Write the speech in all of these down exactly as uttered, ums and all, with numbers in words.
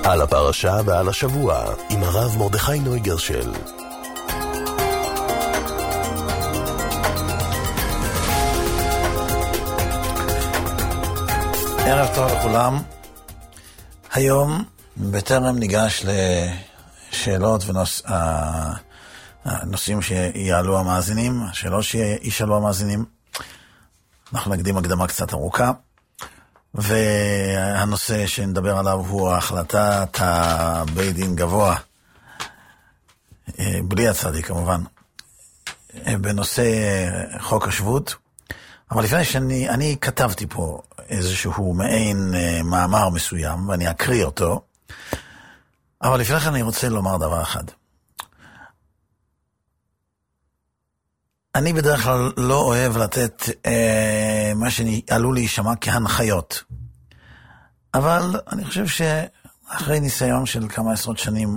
על הפרשה ועל השבוע עם הרב מרדכי נוי גרשל. ערב טוב לכולם. היום בטרם ניגש לשאלות ונושאים שיעלו המאזינים, השאלות שישאלו המאזינים, אנחנו נקדים הקדמה קצת ארוכה, והנושא שנדבר עליו הוא החלטת הבית דין גבוה, בלי הצדיק כמובן, בנושא חוק השבות. אבל לפני שאני אני כתבתי פה איזשהו מעין מאמר מסוים, ואני אקריא אותו, אבל לפני כן אני רוצה לומר דבר אחד. אני בדרך כלל לא אוהב לתת אה, מה שעלול להישמע כהנחיות. אבל אני חושב שאחרי ניסיון של כמה עשרות שנים,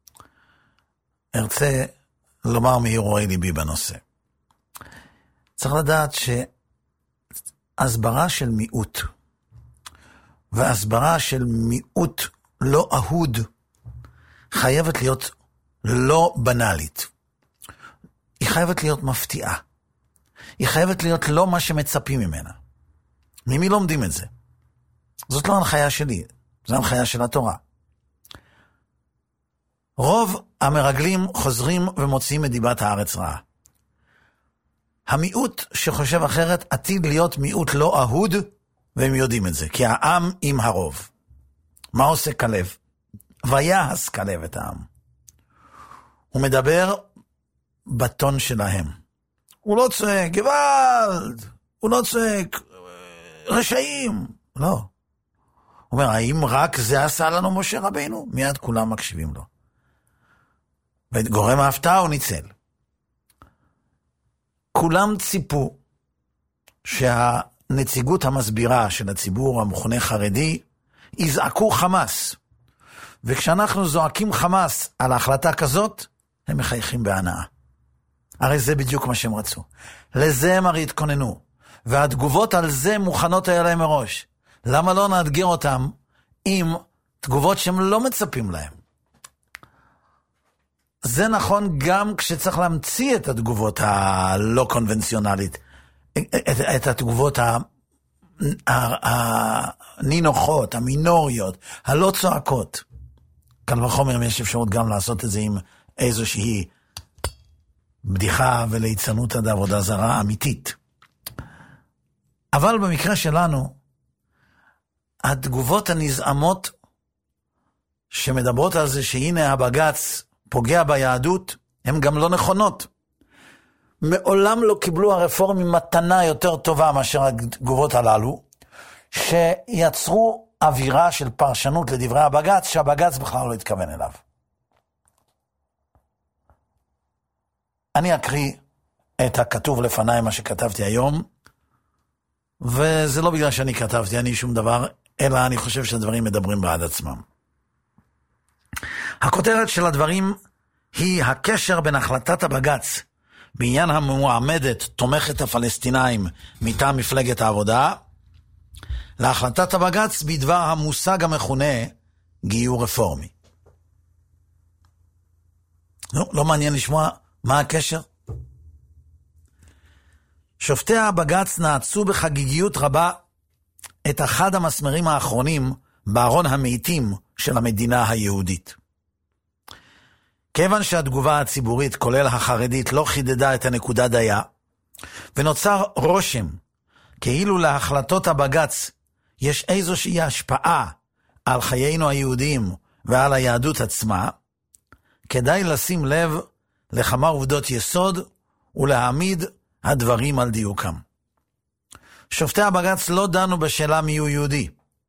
ארצה לומר מהרהורי ליבי בנושא. צריך לדעת שהסברה של מיעוט, והסברה של מיעוט לא אהוד, חייבת להיות לא בנאלית. היא חייבת להיות מפתיעה. היא חייבת להיות לא מה שמצפים ממנה. ממי לומדים את זה? זאת לא הנחיה שלי, זו הנחיה של התורה. רוב המרגלים חוזרים ומוציאים את דיבת הארץ רעה. המיעוט שחושב אחרת עתיד להיות מיעוט לא אהוד, והם יודעים את זה, כי העם עם הרוב. מה עושה כלב? ויעש כלב את העם. הוא מדבר בטון שלהם. הוא לא צועק, גוואלד, הוא לא צועק, רשעים. לא. הוא אומר, האם רק זה עשה לנו משה רבינו? מיד כולם מקשיבים לו. וגורם ההפתעה הוא ניצל. כולם ציפו שהנציגות המסבירה של הציבור המוכנה חרדי יזעקו חמאס. וכשאנחנו זועקים חמאס על ההחלטה כזאת, הם מחייכים בהנאה. הרי זה בדיוק מה שהם רצו. לזה הם הרי התכוננו. והתגובות על זה מוכנות היה להם מראש. למה לא נאתגר אותם עם תגובות שהם לא מצפים להם? זה נכון גם כשצריך להמציא את התגובות הלא קונבנציונלית. את, את התגובות הנינוחות, המינוריות, הלא צועקות. כאן בחומר יש אפשרות גם לעשות את זה עם איזושהי בדיחה וליצנות עד עבודה זרה אמיתית. אבל במקרה שלנו, התגובות הנזעמות שמדברות על זה שהנה הבג"ץ פוגע ביהדות, הן גם לא נכונות. מעולם לא קיבלו הרפורמים מתנה יותר טובה מאשר התגובות הללו, שיצרו אווירה של פרשנות לדברי הבג"ץ, שהבג"ץ בכלל לא התכוון אליו. אני אקריא את הכתוב לפניי, מה שכתבתי היום, וזה לא בגלל שאני כתבתי, אני שום דבר, אלא אני חושב שהדברים מדברים בעד עצמם. הכותרת של הדברים היא הקשר בין החלטת הבג"ץ בעניין המועמדת תומכת הפלסטינאים מטעם מפלגת העבודה, להחלטת הבג"ץ בדבר המושג המכונה גיור רפורמי. לא, לא מעניין לשמוע מה הקשר? שופטי הבג"ץ נעצו בחגיגיות רבה את אחד המסמרים האחרונים בארון המתים של המדינה היהודית. כיוון שהתגובה הציבורית, כולל החרדית, לא חידדה את הנקודה דייה, ונוצר רושם כאילו להחלטות הבג"ץ יש איזושהי השפעה על חיינו היהודיים ועל היהדות עצמה, כדאי לשים לב לכמה עובדות יסוד ולהעמיד הדברים על דיוקם. שופטי הבג"ץ לא דנו בשאלה מיהו יהודי.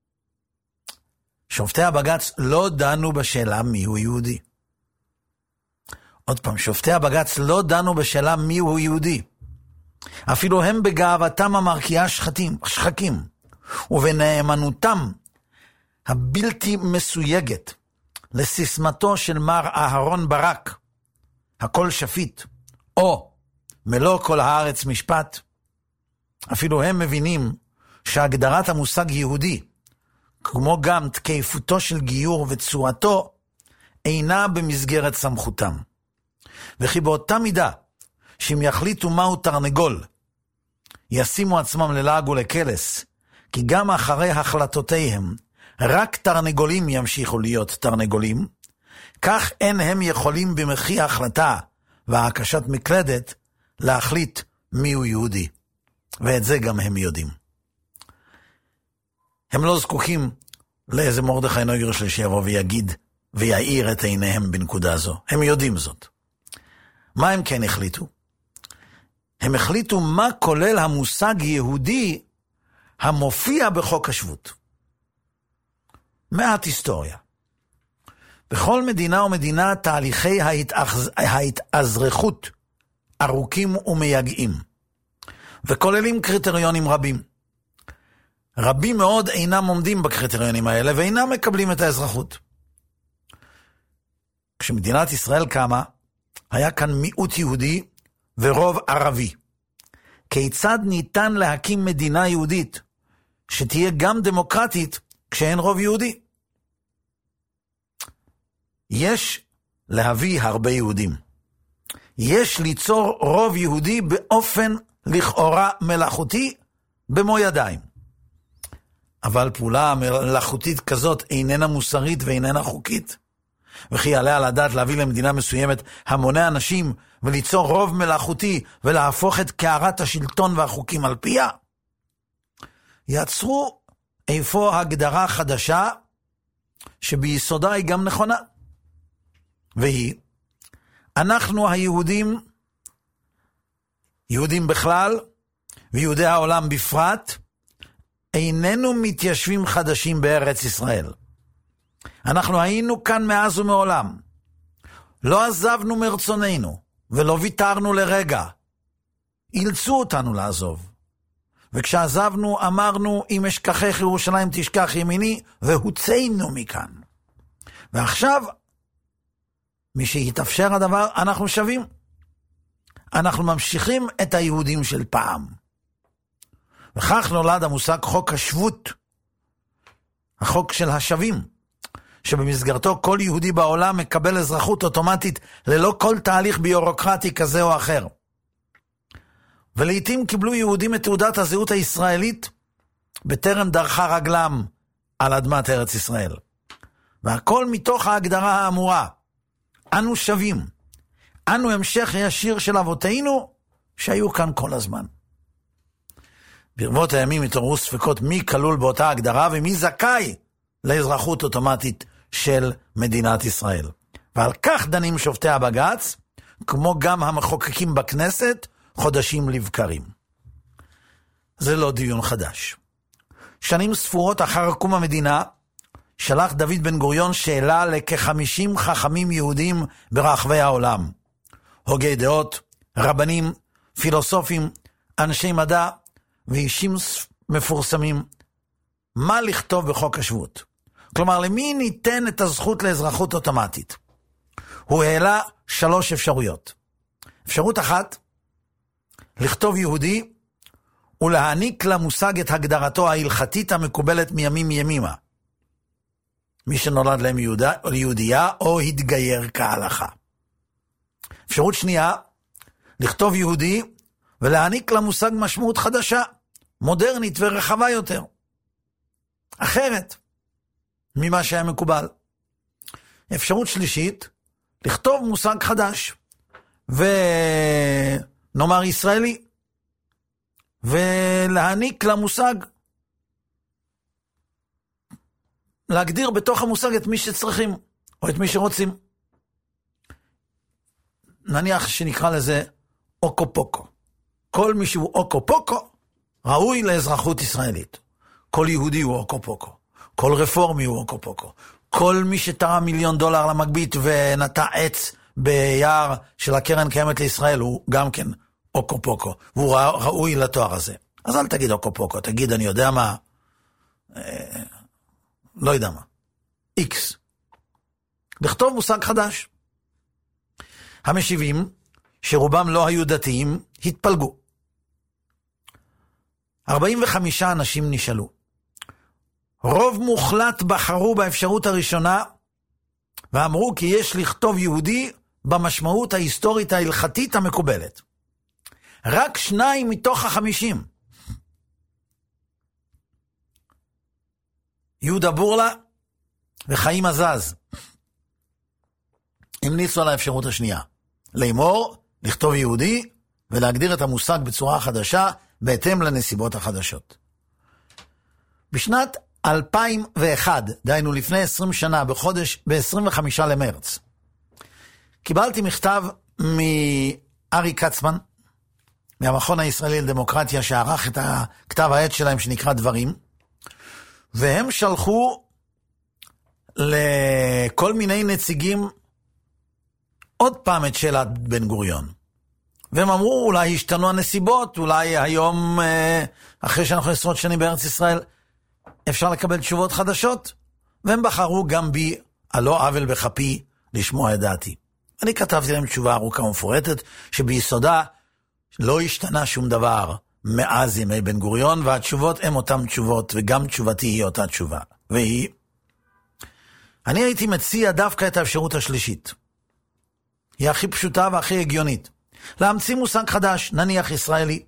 שופטי הבג"ץ לא דנו בשאלה מיהו יהודי. עוד פעם, שופטי הבג"ץ לא דנו בשאלה מיהו יהודי. אפילו הם בגאוותם המרקיעה שחקים, שחקים, ובנאמנותם הבלתי מסויגת לסיסמתו של מר אהרון ברק, הכל שפיט, או מלוא כל הארץ משפט, אפילו הם מבינים שהגדרת המושג יהודי כמו גם תקפותו של גיור וצורתו, אינה במסגרת סמכותם. וכי באותה מידה, שאם יחליטו מהו תרנגול, ישימו עצמם ללעג ולקלס, כי גם אחרי החלטותיהם, רק תרנגולים ימשיכו להיות תרנגולים, כך אין הם יכולים במחי ההחלטה והקשת מקלדת להחליט מיהו יהודי. ואת זה גם הם יודעים. הם לא זקוקים לאיזה מרדכי נויגר שיבוא ויגיד ויעיר את עיניהם בנקודה זו. הם יודעים זאת. מה הם כן החליטו? הם החליטו מה כולל המושג יהודי המופיע בחוק השבות. מעט היסטוריה. בכל מדינה ומדינה תהליכי ההתאז... ההתאזרחות ארוכים ומייגעים, וכוללים קריטריונים רבים. רבים מאוד אינם עומדים בקריטריונים האלה ואינם מקבלים את האזרחות. כשמדינת ישראל קמה, היה כאן מיעוט יהודי ורוב ערבי. כיצד ניתן להקים מדינה יהודית שתהיה גם דמוקרטית כשאין רוב יהודי? יש להביא הרבה יהודים. יש ליצור רוב יהודי באופן לכאורה מלאכותי במו ידיים. אבל פעולה מלאכותית כזאת איננה מוסרית ואיננה חוקית. וכי יעלה על הדעת להביא למדינה מסוימת המוני אנשים וליצור רוב מלאכותי ולהפוך את קערת השלטון והחוקים על פיה? יצרו איפה הגדרה חדשה שביסודה היא גם נכונה. והיא, אנחנו היהודים, יהודים בכלל ויהודי העולם בפרט, איננו מתיישבים חדשים בארץ ישראל. אנחנו היינו כאן מאז ומעולם. לא עזבנו מרצוננו ולא ויתרנו לרגע. אילצו אותנו לעזוב. וכשעזבנו אמרנו, אם אשכחך ירושלים תשכח ימיני, והוצאנו מכאן. ועכשיו, מי שהתאפשר הדבר, אנחנו שווים. אנחנו ממשיכים את היהודים של פעם. וכך נולד המושג חוק השבות, החוק של השווים, שבמסגרתו כל יהודי בעולם מקבל אזרחות אוטומטית ללא כל תהליך ביורוקרטי כזה או אחר. ולעיתים קיבלו יהודים את תעודת הזהות הישראלית בטרם דרכה רגלם על אדמת ארץ ישראל. והכל מתוך ההגדרה האמורה. אנו שווים. אנו המשך ישיר של אבותינו שהיו כאן כל הזמן. ברבות הימים התעוררו ספקות מי כלול באותה הגדרה ומי זכאי לאזרחות אוטומטית של מדינת ישראל. ועל כך דנים שופטי הבג"ץ, כמו גם המחוקקים בכנסת, חודשים לבקרים. זה לא דיון חדש. שנים ספורות אחר קום המדינה, שלח דוד בן גוריון שאלה לכ-חמישים חכמים יהודים ברחבי העולם. הוגי דעות, רבנים, פילוסופים, אנשי מדע ואישים מפורסמים. מה לכתוב בחוק השבות? כלומר, למי ניתן את הזכות לאזרחות אוטומטית? הוא העלה שלוש אפשרויות. אפשרות אחת, לכתוב יהודי ולהעניק למושג את הגדרתו ההלכתית המקובלת מימים ימימה. מי שנולד להם יהודה, יהודייה או התגייר כהלכה. אפשרות שנייה, לכתוב יהודי ולהעניק למושג משמעות חדשה, מודרנית ורחבה יותר. אחרת ממה שהיה מקובל. אפשרות שלישית, לכתוב מושג חדש, ונאמר ישראלי, ולהעניק למושג, להגדיר בתוך המושג את מי שצריכים, או את מי שרוצים. נניח שנקרא לזה אוקו פוקו. כל מי שהוא אוקו פוקו, ראוי לאזרחות ישראלית. כל יהודי הוא אוקו פוקו. כל רפורמי הוא אוקו פוקו. כל מי שתרם מיליון דולר למגבית ונטע עץ ביער של הקרן קיימת לישראל הוא גם כן אוקו פוקו. והוא ראוי לתואר הזה. אז אל תגיד אוקו פוקו, תגיד אני יודע מה, אה, לא יודע מה. איקס. לכתוב מושג חדש. המשיבים, שרובם לא היו דתיים, התפלגו. ארבעים וחמישה אנשים נשאלו. רוב מוחלט בחרו באפשרות הראשונה, ואמרו כי יש לכתוב יהודי במשמעות ההיסטורית ההלכתית המקובלת. רק שניים מתוך החמישים, יהודה בורלה וחיים עזז, המליצו על האפשרות השנייה, לאמור, לכתוב יהודי ולהגדיר את המושג בצורה חדשה בהתאם לנסיבות החדשות. בשנת אלפיים ואחת, דהיינו לפני עשרים שנה, בחודש, ב-עשרים וחמישה למרץ, קיבלתי מכתב מארי קצמן, מהמכון הישראלי לדמוקרטיה, שערך את הכתב העת שלהם שנקרא דברים, והם שלחו לכל מיני נציגים עוד פעם את שאלת בן גוריון. והם אמרו, אולי השתנו הנסיבות, אולי היום, אחרי שאנחנו עשרות שנים בארץ ישראל, אפשר לקבל תשובות חדשות, והם בחרו גם בי, הלא עוול בכפי, לשמוע את דעתי. אני כתבתי להם תשובה ארוכה ומפורטת, שביסודה לא השתנה שום דבר מאז ימי בן גוריון, והתשובות הן אותן תשובות, וגם תשובתי היא אותה תשובה. והיא, אני הייתי מציע דווקא את האפשרות השלישית. היא הכי פשוטה והכי הגיונית. להמציא מושג חדש, נניח ישראלי,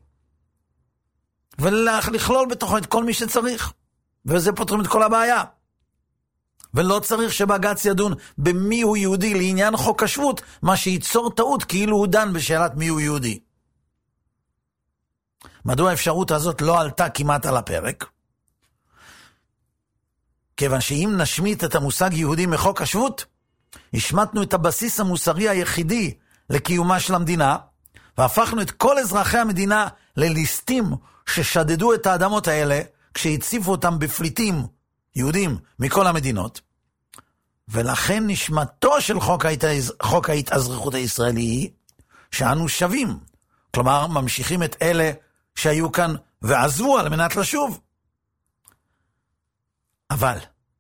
ולכלול בתוכו את כל מי שצריך. וזה פותרים את כל הבעיה. ולא צריך שבג"ץ ידון במי הוא יהודי לעניין חוק השבות, מה שייצור טעות כאילו הוא דן בשאלת מי הוא יהודי. מדוע האפשרות הזאת לא עלתה כמעט על הפרק? כיוון שאם נשמיט את המושג יהודי מחוק השבות, השמטנו את הבסיס המוסרי היחידי לקיומה של המדינה, והפכנו את כל אזרחי המדינה לליסטים ששדדו את האדמות האלה, כשהציפו אותם בפליטים יהודים מכל המדינות. ולכן נשמתו של חוק, ההתאז... חוק ההתאזרחות הישראלי היא שאנו שווים. כלומר, ממשיכים את אלה שהיו כאן ועזבו על מנת לשוב. אבל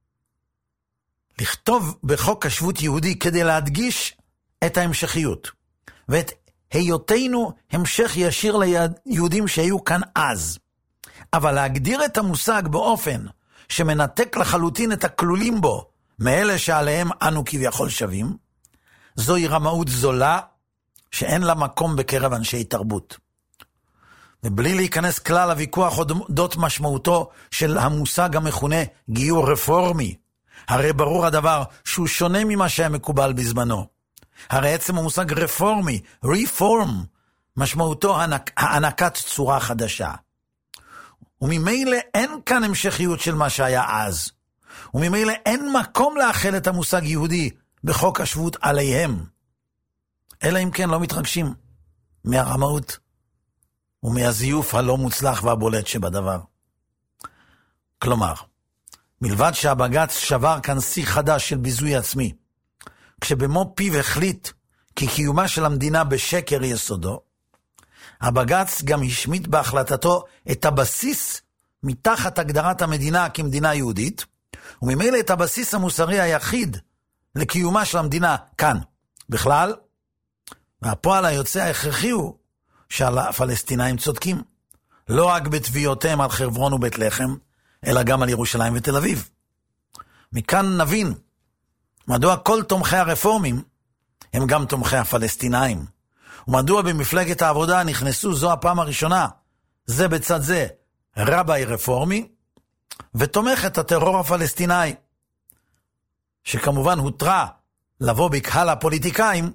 לכתוב בחוק השבות יהודי כדי להדגיש את ההמשכיות, ואת היותנו המשך ישיר ליהודים שהיו כאן אז, אבל להגדיר את המושג באופן שמנתק לחלוטין את הכלולים בו מאלה שעליהם אנו כביכול שווים, זוהי רמאות זולה שאין לה מקום בקרב אנשי תרבות. ובלי להיכנס כלל לוויכוח אודות משמעותו של המושג המכונה גיור רפורמי, הרי ברור הדבר שהוא שונה ממה שהיה מקובל בזמנו. הרי עצם המושג רפורמי, reform, משמעותו הענק, הענקת צורה חדשה. וממילא אין כאן המשכיות של מה שהיה אז. וממילא אין מקום לאחל את המושג יהודי בחוק השבות עליהם. אלא אם כן לא מתרגשים מהרמאות ומהזיוף הלא מוצלח והבולט שבדבר. כלומר, מלבד שהבג"ץ שבר כאן שיא חדש של ביזוי עצמי, כשבמו פיו החליט כי קיומה של המדינה בשקר יסודו, הבג"ץ גם השמיט בהחלטתו את הבסיס מתחת הגדרת המדינה כמדינה יהודית, וממילא את הבסיס המוסרי היחיד לקיומה של המדינה כאן בכלל, והפועל היוצא ההכרחי הוא שהפלסטינאים צודקים, לא רק בתביעותיהם על חברון ובית לחם, אלא גם על ירושלים ותל אביב. מכאן נבין מדוע כל תומכי הרפורמים הם גם תומכי הפלסטינאים, ומדוע במפלגת העבודה נכנסו זו הפעם הראשונה, זה בצד זה, רבי רפורמי, ותומך את הטרור הפלסטיני, שכמובן הותרה לבוא בקהל הפוליטיקאים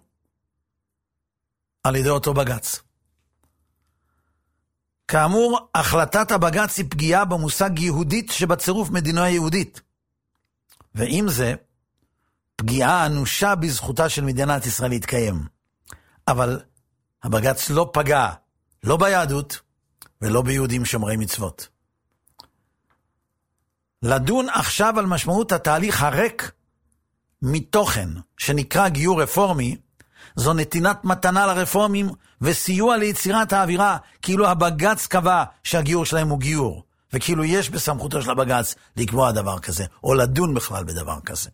על ידי אותו בג"ץ. כאמור, החלטת הבג"ץ היא פגיעה במושג יהודית שבצירוף מדינה יהודית. ועם זה, פגיעה אנושה בזכותה של מדינת ישראל להתקיים. אבל הבג"ץ לא פגע, לא ביהדות ולא ביהודים שומרי מצוות. לדון עכשיו על משמעות התהליך הריק מתוכן שנקרא גיור רפורמי, זו נתינת מתנה לרפורמים וסיוע ליצירת האווירה, כאילו הבג"ץ קבע שהגיור שלהם הוא גיור, וכאילו יש בסמכותו של הבג"ץ לקבוע דבר כזה, או לדון בכלל בדבר כזה.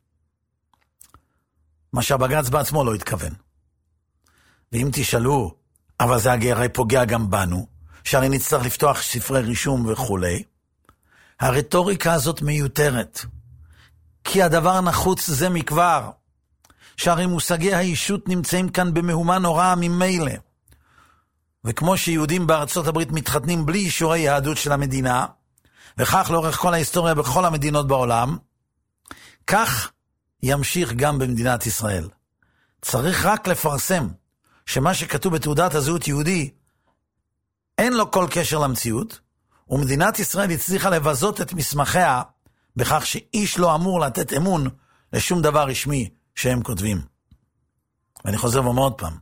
מה שהבג"ץ בעצמו לא התכוון. ואם תשאלו, אבל זה הרי פוגע גם בנו, שהרי נצטרך לפתוח ספרי רישום וכו', הרטוריקה הזאת מיותרת, כי הדבר נחוץ זה מכבר, שהרי מושגי האישות נמצאים כאן במהומה נוראה ממילא, וכמו שיהודים בארצות הברית מתחתנים בלי אישורי יהדות של המדינה, וכך לאורך כל ההיסטוריה בכל המדינות בעולם, כך ימשיך גם במדינת ישראל. צריך רק לפרסם שמה שכתוב בתעודת הזהות יהודי אין לו כל קשר למציאות, ומדינת ישראל הצליחה לבזות את מסמכיה בכך שאיש לא אמור לתת אמון לשום דבר רשמי שהם כותבים. ואני חוזר ואומר עוד פעם,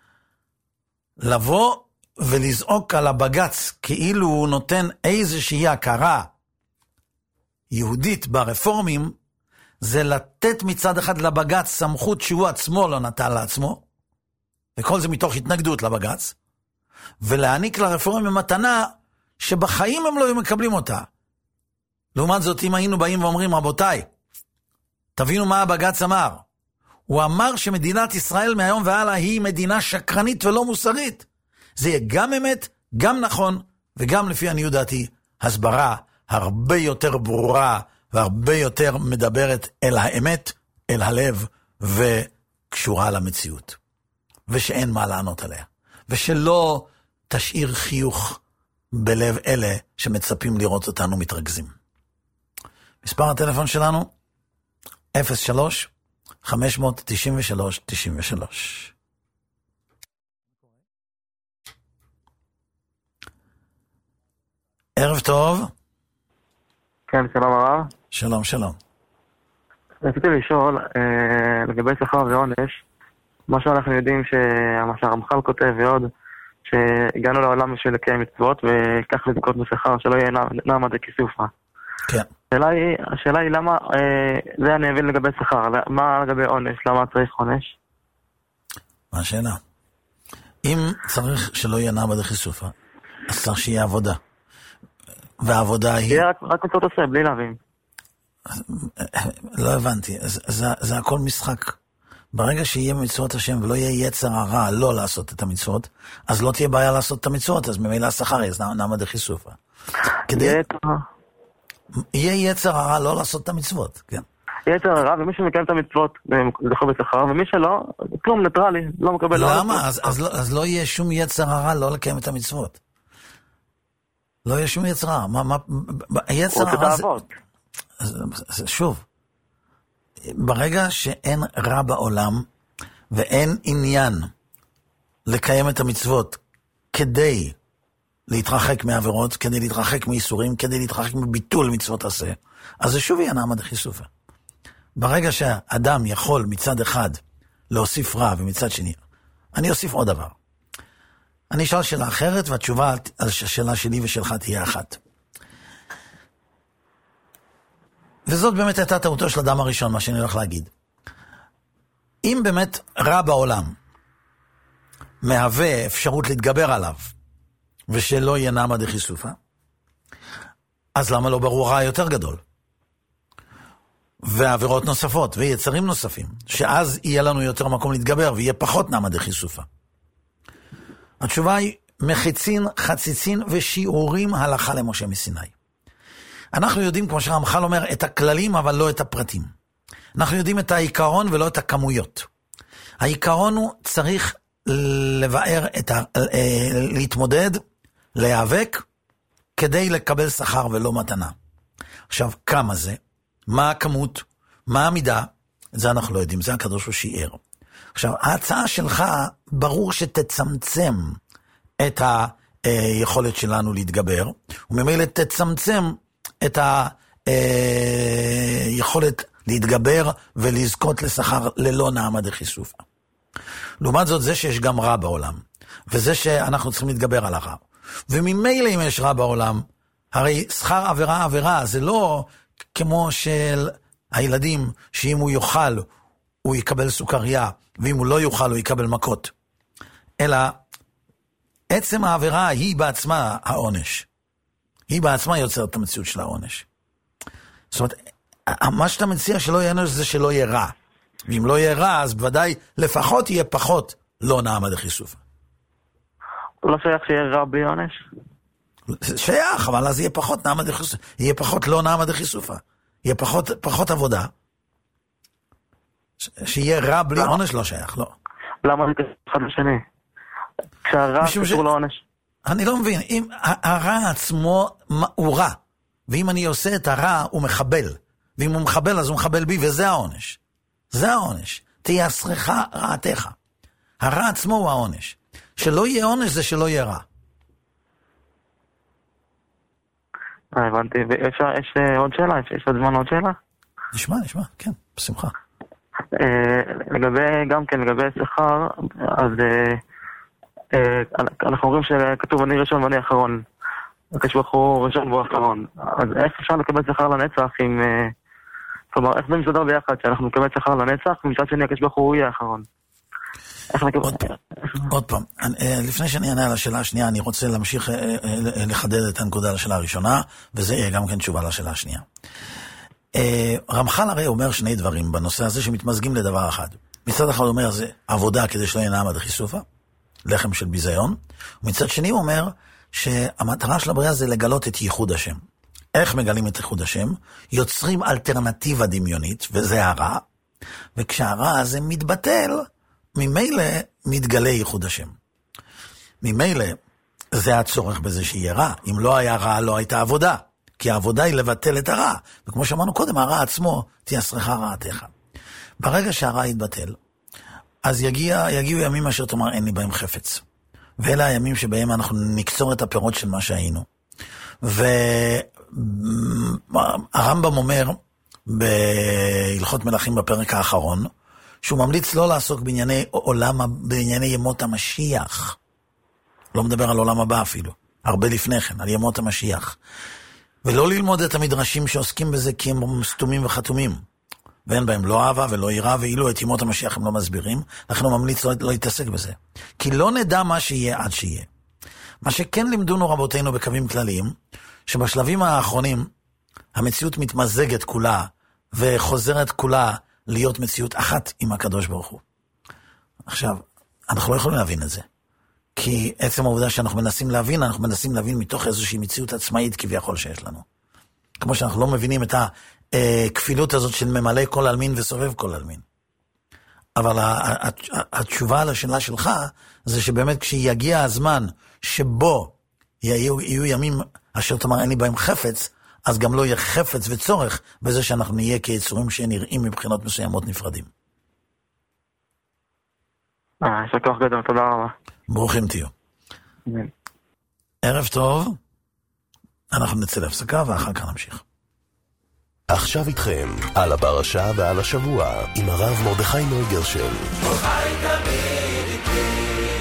לבוא ולזעוק על הבגץ כאילו הוא נותן איזושהי הכרה יהודית ברפורמים, זה לתת מצד אחד לבגץ סמכות שהוא עצמו לא נתן לעצמו, וכל זה מתוך התנגדות לבגץ, ולהעניק לרפורמים מתנה שבחיים הם לא היו מקבלים אותה. לעומת זאת, אם היינו באים ואומרים, רבותיי, תבינו מה הבגץ אמר. הוא אמר שמדינת ישראל מהיום והלאה היא מדינה שקרנית ולא מוסרית. זה יהיה גם אמת, גם נכון, וגם לפי עניות דעתי, הסברה הרבה יותר ברורה, והרבה יותר מדברת אל האמת, אל הלב, וקשורה למציאות. ושאין מה לענות עליה. ושלא תשאיר חיוך בלב אלה שמצפים לראות אותנו מתרכזים. מספר הטלפון שלנו, אפס שלוש חמש תשע שלוש תשע שלוש. ערב טוב. כן, שלום הרב. שלום, שלום. רציתי לשאול, אה, לגבי שכר ועונש, מה שאנחנו יודעים, שמה שהרמח"ל כותב ועוד, שהגענו לעולם בשביל לקיים מצוות, וכך לזכות בשכר, שלא יהיה נעמה דכיסופא. כן. השאלה היא, השאלה היא למה, אה, זה אני אבין לגבי שכר, מה לגבי עונש, למה צריך עונש? מה השאלה? אם צריך שלא יהיה נעמה דכיסופא, אז צריך שיהיה עבודה. והעבודה היא... יהיה רק, רק מצוות עושה, בלי להבין. לא הבנתי, זה, זה, זה הכל משחק. ברגע שיהיה מצוות השם ולא יהיה יצר הרע לא לעשות את המצוות, אז לא תהיה בעיה לעשות את המצוות, אז ממילא השכר יהיה נעמה דכיסופא. כדי... יהיה יצר הרע לא לעשות את המצוות, כן. יצר הרע, ומי שמקיים את המצוות זוכה בשכר, ומי שלא, כלום ניטרלי, לא מקבל... למה? אז, אז, לא, אז לא יהיה שום יצר הרע לא לקיים את המצוות. לא יהיה שום יצר הרע. מה, מה, יצר הרע זה... זה... שוב, ברגע שאין רע בעולם, ואין עניין לקיים את המצוות כדי להתרחק מעבירות, כדי להתרחק מאיסורים, כדי להתרחק מביטול מצוות עשה, אז זה שוב יהיה נעמה דכיסופא. ברגע שהאדם יכול מצד אחד להוסיף רע ומצד שני, אני אוסיף עוד דבר. אני אשאל שאלה אחרת, והתשובה על השאלה שלי ושלך תהיה אחת. וזאת באמת הייתה טעותו של אדם הראשון, מה שאני הולך להגיד. אם באמת רע בעולם מהווה אפשרות להתגבר עליו, ושלא יהיה נעמה דכיסופא, אז למה לא ברור רע יותר גדול? ועבירות נוספות, ויצרים נוספים, שאז יהיה לנו יותר מקום להתגבר, ויהיה פחות נעמה דכיסופא. התשובה היא מחיצין, חציצין ושיעורים הלכה למשה מסיני. אנחנו יודעים, כמו שהרמח"ל אומר, את הכללים אבל לא את הפרטים. אנחנו יודעים את העיקרון ולא את הכמויות. העיקרון הוא צריך לבאר, את ה... להתמודד, להיאבק, כדי לקבל שכר ולא מתנה. עכשיו, כמה זה? מה הכמות? מה המידה? את זה אנחנו לא יודעים, זה הקדוש הוא שיער. עכשיו, ההצעה שלך ברור שתצמצם את היכולת שלנו להתגבר, וממילא תצמצם את היכולת להתגבר ולזכות לשכר ללא נעמה דכיסופא. לעומת זאת, זה שיש גם רע בעולם, וזה שאנחנו צריכים להתגבר על הרע. וממילא אם יש רע בעולם, הרי שכר עבירה עבירה, זה לא כמו של הילדים, שאם הוא יאכל, הוא יקבל סוכריה, ואם הוא לא יאכל, הוא יקבל מכות. אלא, עצם העבירה היא בעצמה העונש. היא בעצמה יוצרת את המציאות של העונש. זאת אומרת, מה שאתה מציע שלא יהיה עונש זה שלא יהיה רע. ואם לא יהיה רע, אז בוודאי לפחות יהיה פחות לא נעמה דכיסופא. לא שייך שיהיה רע בלי עונש? שייך, אבל אז יהיה פחות נעמה דחיסופה, יהיה פחות לא נעמה דחיסופה. יהיה פחות, פחות עבודה. ש... שיהיה רע בלי עונש לא שייך, לא. למה זה אחד לשני? כשהרע קשור ש... לעונש. אני לא מבין, אם הרע עצמו הוא רע, ואם אני עושה את הרע הוא מחבל, ואם הוא מחבל אז הוא מחבל בי, וזה העונש. זה העונש. תהיה שריכה רעתך. הרע עצמו הוא העונש. שלא יהיה עונש זה שלא יהיה רע. אה, הבנתי. ויש יש, עוד שאלה? יש, יש עוד זמן עוד שאלה? נשמע, נשמע, כן, בשמחה. אה, לגבי, גם כן, לגבי שכר, אז אה, אה, אנחנו אומרים שכתוב אני ראשון ואני אחרון. הקדוש ברוך הוא ראשון והוא אחרון. אז איך אפשר לקבל שכר לנצח עם... אה, כלומר, איך זה מסודר ביחד שאנחנו נקבל שכר לנצח, ומצד שני הקדוש ברוך הוא יהיה האחרון. עוד פעם, לפני שאני אענה על השאלה השנייה, אני רוצה להמשיך לחדד את הנקודה לשאלה הראשונה, וזה יהיה גם כן תשובה לשאלה השנייה. רמח"ל הרי אומר שני דברים בנושא הזה שמתמזגים לדבר אחד. מצד אחד הוא אומר זה עבודה כדי שלא יהיה נעמה דחיסופה, לחם של ביזיון, ומצד שני הוא אומר שהמטרה של הבריאה זה לגלות את ייחוד השם. איך מגלים את ייחוד השם? יוצרים אלטרנטיבה דמיונית, וזה הרע, וכשהרע הזה מתבטל, ממילא מתגלה ייחוד השם. ממילא זה הצורך בזה שיהיה רע. אם לא היה רע, לא הייתה עבודה. כי העבודה היא לבטל את הרע. וכמו שאמרנו קודם, הרע עצמו תהיה שריכה רעתך. ברגע שהרע יתבטל, אז יגיע, יגיעו ימים אשר תאמר אין לי בהם חפץ. ואלה הימים שבהם אנחנו נקצור את הפירות של מה שהיינו. והרמב"ם אומר בהלכות מלכים בפרק האחרון, שהוא ממליץ לא לעסוק בענייני עולם, בענייני ימות המשיח. לא מדבר על עולם הבא אפילו. הרבה לפני כן, על ימות המשיח. ולא ללמוד את המדרשים שעוסקים בזה כי הם סתומים וחתומים. ואין בהם לא אהבה ולא יראה, ואילו את ימות המשיח הם לא מסבירים. לכן הוא ממליץ לא, לא להתעסק בזה. כי לא נדע מה שיהיה עד שיהיה. מה שכן לימדונו רבותינו בקווים כלליים, שבשלבים האחרונים המציאות מתמזגת כולה, וחוזרת כולה להיות מציאות אחת עם הקדוש ברוך הוא. עכשיו, אנחנו לא יכולים להבין את זה. כי עצם העובדה שאנחנו מנסים להבין, אנחנו מנסים להבין מתוך איזושהי מציאות עצמאית כביכול שיש לנו. כמו שאנחנו לא מבינים את הכפילות הזאת של ממלא כל אלמין וסובב כל אלמין. אבל התשובה על השאלה שלך, זה שבאמת כשיגיע הזמן שבו יהיו, יהיו ימים אשר תאמר אין לי בהם חפץ, אז גם לא יהיה חפץ וצורך בזה שאנחנו נהיה כיצורים שנראים מבחינות מסוימות נפרדים. אה, יש לכוח גדול, תודה רבה. ברוכים תהיו. ערב טוב, אנחנו נצא להפסקה ואחר כך נמשיך. עכשיו איתכם על הפרשה ועל השבוע עם הרב מרדכי נויגרשל. חי תמיד איתי.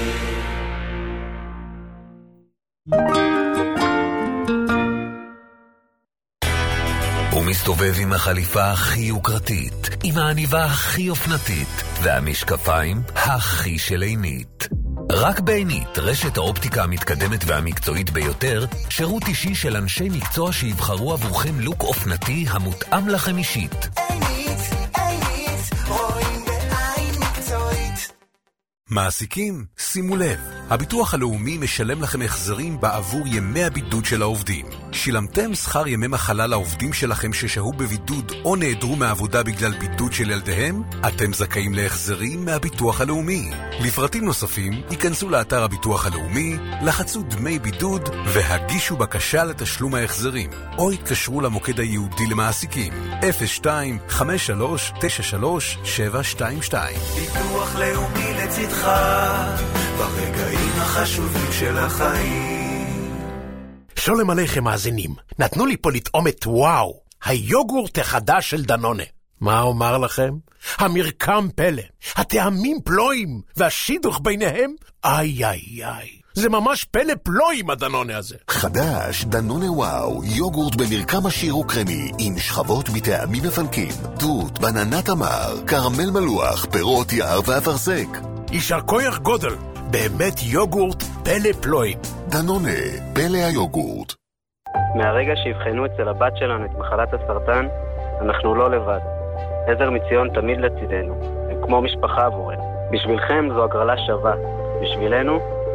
הוא מסתובב עם החליפה הכי יוקרתית, עם העניבה הכי אופנתית, והמשקפיים הכי שלעינית. רק בעינית, רשת האופטיקה המתקדמת והמקצועית ביותר, שירות אישי של אנשי מקצוע שיבחרו עבורכם לוק אופנתי המותאם לכם אישית. עינית, עינית, רואים בעין מקצועית. מעסיקים, שימו לב, הביטוח הלאומי משלם לכם החזרים בעבור ימי הבידוד של העובדים. שילמתם שכר ימי מחלה לעובדים שלכם ששהו בבידוד או נעדרו מהעבודה בגלל בידוד של ילדיהם? אתם זכאים להחזרים מהביטוח הלאומי. לפרטים נוספים, ייכנסו לאתר הביטוח הלאומי, לחצו דמי בידוד והגישו בקשה לתשלום ההחזרים, או התקשרו למוקד הייעודי למעסיקים אפס שתיים חמש שלוש תשע שלוש שבע שתיים שתיים. ביטוח לאומי לצדך ברגעים החשובים של החיים. שלום עליכם מאזינים, נתנו לי פה לטעום את וואו, היוגורט החדש של דנונה. מה אומר לכם? המרקם פלא, הטעמים פלואים, והשידוך ביניהם, איי איי איי. זה ממש פלא פלואים הדנונה הזה. חדש, דנונה וואו, יוגורט במרקם עשיר וקרמי, עם שכבות מטעמים מפנקים, תות, בננה תמר, קרמל מלוח, פירות יער ואפרסק. יישר כוח גודל, באמת יוגורט פלא פלואים. דנונה, פלא היוגורט. מהרגע שהבחנו אצל הבת שלנו את מחלת הסרטן, אנחנו לא לבד. עזר מציון תמיד לצידנו, הם כמו משפחה עבורנו. בשבילכם זו הגרלה שווה, בשבילנו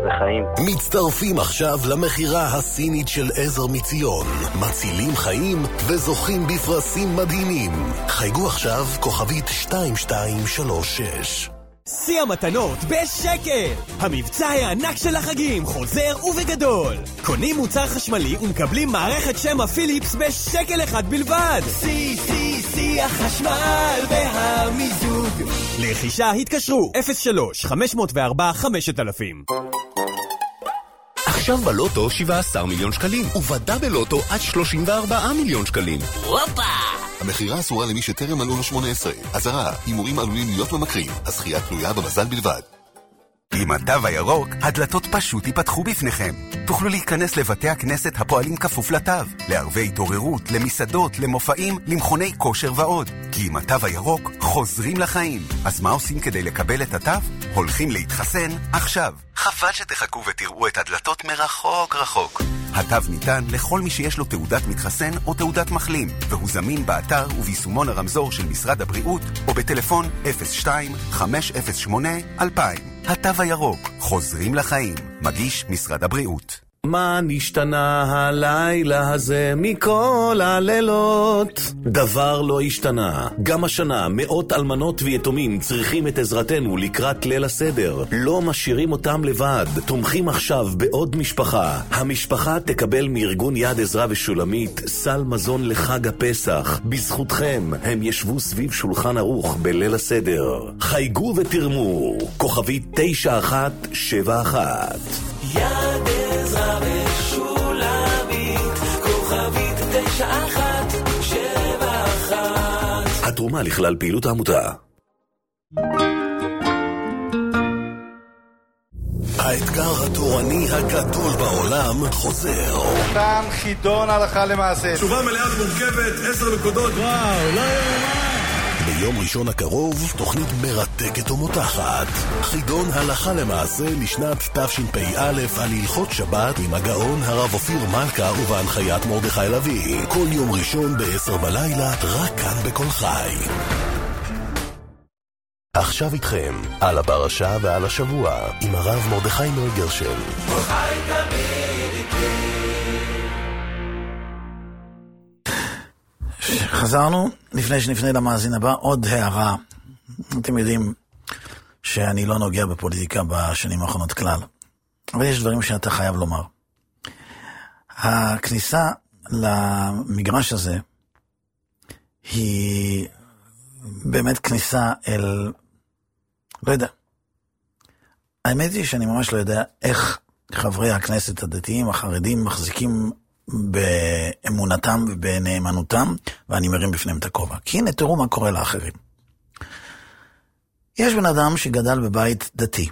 זה חיים. מצטרפים עכשיו למחירה הסינית של עזר מציון. מצילים חיים וזוכים בפרסים מדהימים. חייגו עכשיו כוכבית שתיים שתיים שלוש שש. שיא המתנות בשקל! המבצע הענק של החגים חוזר ובגדול. קונים מוצר חשמלי ומקבלים מערכת שמע פיליפס בשקל אחד בלבד. שיא, שיא, שיא החשמל והמיזוג. לרכישה התקשרו אפס שלוש חמש אפס ארבע חמש אלף. עכשיו בלוטו שבעה עשר מיליון שקלים, ובדאבל לוטו עד שלושים וארבעה מיליון שקלים. הופה! המחירה אסורה למי שטרם מלאו לו שמונה עשרה. אזהרה, הימורים עלולים להיות ממכרים. הזכייה תלויה במזל בלבד. עם התו הירוק, הדלתות פשוט ייפתחו בפניכם. תוכלו להיכנס לבתי הכנסת הפועלים כפוף לתו, לערבי התעוררות, למסעדות, למופעים, למכוני כושר ועוד. כי עם התו הירוק חוזרים לחיים. אז מה עושים כדי לקבל את התו? הולכים להתחסן עכשיו. חבל שתחכו ותראו את הדלתות מרחוק רחוק. התו ניתן לכל מי שיש לו תעודת מתחסן או תעודת מחלים, והוא זמין באתר וביישומון הרמזור של משרד הבריאות, או בטלפון אפס שתיים חמש אפס שמונה אלפיים. התו הירוק, חוזרים לחיים. מגיש משרד הבריאות. מה נשתנה הלילה הזה מכל הלילות? דבר לא השתנה. גם השנה מאות אלמנות ויתומים צריכים את עזרתנו לקראת ליל הסדר. לא משאירים אותם לבד. תומכים עכשיו בעוד משפחה. המשפחה תקבל מארגון יד עזרא ושולמית סל מזון לחג הפסח. בזכותכם הם ישבו סביב שולחן ערוך בליל הסדר. חייגו ותרמו. כוכבית תשע אחת שבע אחת. יד עזרא ושולמית, כוכבית תשע אחת שבע אחת. התרומה לכלל פעילות העמותה. האתגר התורני הגדול בעולם חוזר. תם חידון הלכה למעשה. תשובה מלאה ומורכבת, עשר נקודות. וואו, לא יאומן. ביום ראשון הקרוב, תוכנית מרתקת ומותחת. חידון הלכה למעשה לשנת תשפ"א על הלכות שבת עם הגאון הרב אופיר מלכה ובהנחיית מרדכי לוי. כל יום ראשון בעשר בלילה, רק כאן בכל חי. עכשיו איתכם, על הפרשה ועל השבוע, עם הרב מרדכי נוי גרשן. חי תמיד איתי. חזרנו, לפני שנפנה למאזין הבא, עוד הערה. אתם יודעים שאני לא נוגע בפוליטיקה בשנים האחרונות כלל, אבל יש דברים שאתה חייב לומר. הכניסה למגרש הזה היא באמת כניסה אל... לא יודע. האמת היא שאני ממש לא יודע איך חברי הכנסת הדתיים, החרדים, מחזיקים באמונתם ובנאמנותם, ואני מרים בפניהם את הכובע. כי הנה, תראו מה קורה לאחרים. יש בן אדם שגדל בבית דתי.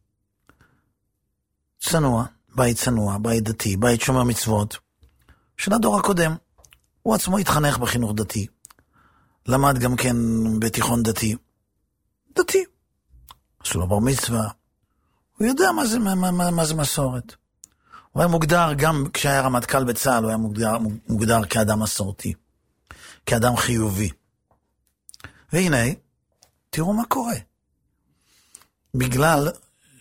צנוע, בית צנוע, בית דתי, בית שומר מצוות, של הדור הקודם. הוא עצמו התחנך בחינוך דתי. למד גם כן בתיכון דתי. דתי. עשו לו בר מצווה. הוא יודע מה זה, מה, מה, מה זה מסורת. הוא היה מוגדר, גם כשהיה רמטכ"ל בצה"ל, הוא היה מוגדר, מוגדר כאדם מסורתי, כאדם חיובי. והנה, תראו מה קורה. בגלל